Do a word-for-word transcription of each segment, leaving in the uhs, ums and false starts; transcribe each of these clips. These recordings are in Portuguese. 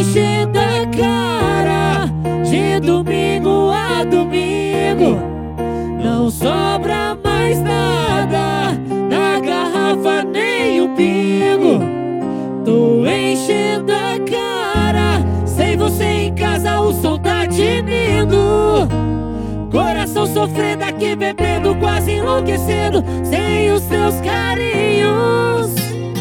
enchendo a cara de domingo a domingo. Não sobra mais nada na garrafa, nem um pingo. Tô enchendo a cara, sem você em casa o som tá tinindo. Coração sofrendo aqui, bebendo, quase enlouquecendo, sem os teus carinhos.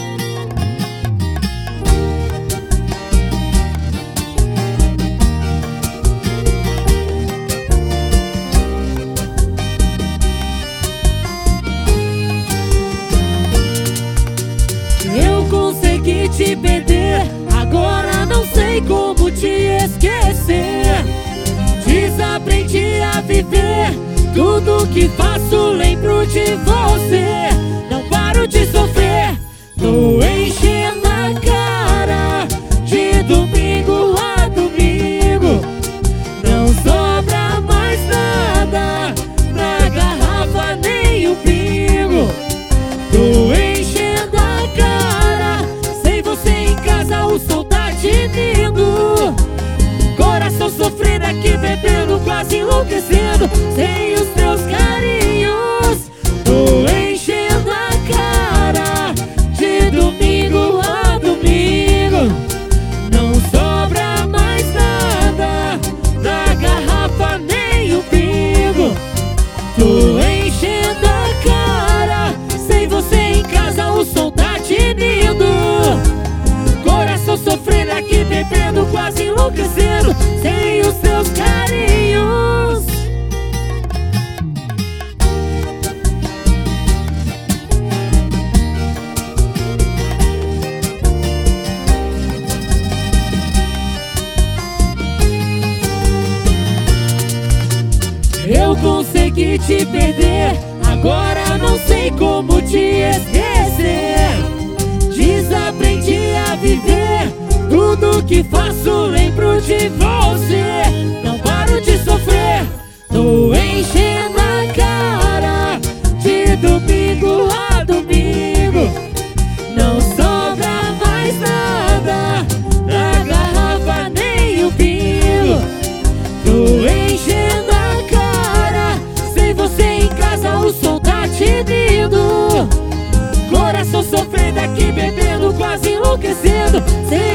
Eu consegui te perder, agora não sei como te esquecer. Desaprendi a viver, tudo que faço lembro de você. Não paro de sofrer, tô enchendo a cara de domingo a domingo. Não sobra mais nada na garrafa, nem um pingo. Tô enchendo a cara, sem você em casa o som tá tinindo. Coração sofrendo aqui, bebendo, quase enlouquecendo, sem os teus carinhos. Tô enchendo a cara de domingo a domingo. Não sobra mais nada na garrafa, nem um pingo. Tô enchendo a cara, sem você em casa o som tá tinindo. Coração sofrendo aqui, bebendo, quase enlouquecendo, sem os teus carinhos. Eu consegui te perder, agora não sei como te esquecer. Desaprendi a viver, tudo que faço lembro de você. Não paro de sofrer, tô enchendo a cara de domingo a domingo. Não sobra mais nada na garrafa, nem um pingo. Tô enchendo a cara, sem você em casa o som tá tinindo. Coração sofrendo aqui, bebendo, quase enlouquecendo, sem